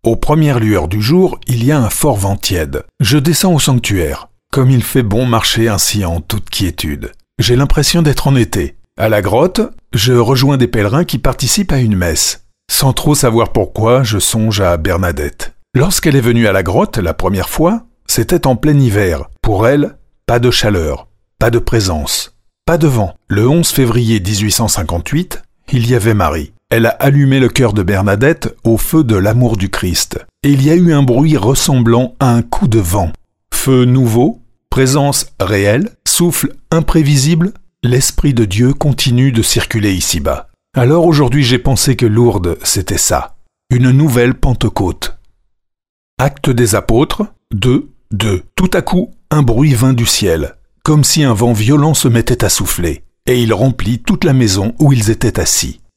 Aux premières lueurs du jour, il y a un fort vent tiède. Je descends au sanctuaire. Comme il fait bon marcher ainsi en toute quiétude. J'ai l'impression d'être en été. À la grotte, je rejoins des pèlerins qui participent à une messe. Sans trop savoir pourquoi, je songe à Bernadette. Lorsqu'elle est venue à la grotte la première fois, c'était en plein hiver. Pour elle, pas de chaleur, pas de présence, pas de vent. Le 11 février 1858, il y avait Marie. Elle a allumé le cœur de Bernadette au feu de l'amour du Christ. Et il y a eu un bruit ressemblant à un coup de vent. Feu nouveau, présence réelle, souffle imprévisible, l'Esprit de Dieu continue de circuler ici-bas. Alors aujourd'hui j'ai pensé que Lourdes, c'était ça. Une nouvelle Pentecôte. Actes des Apôtres, 2:2. Tout à coup, un bruit vint du ciel, comme si un vent violent se mettait à souffler, et il remplit toute la maison où ils étaient assis.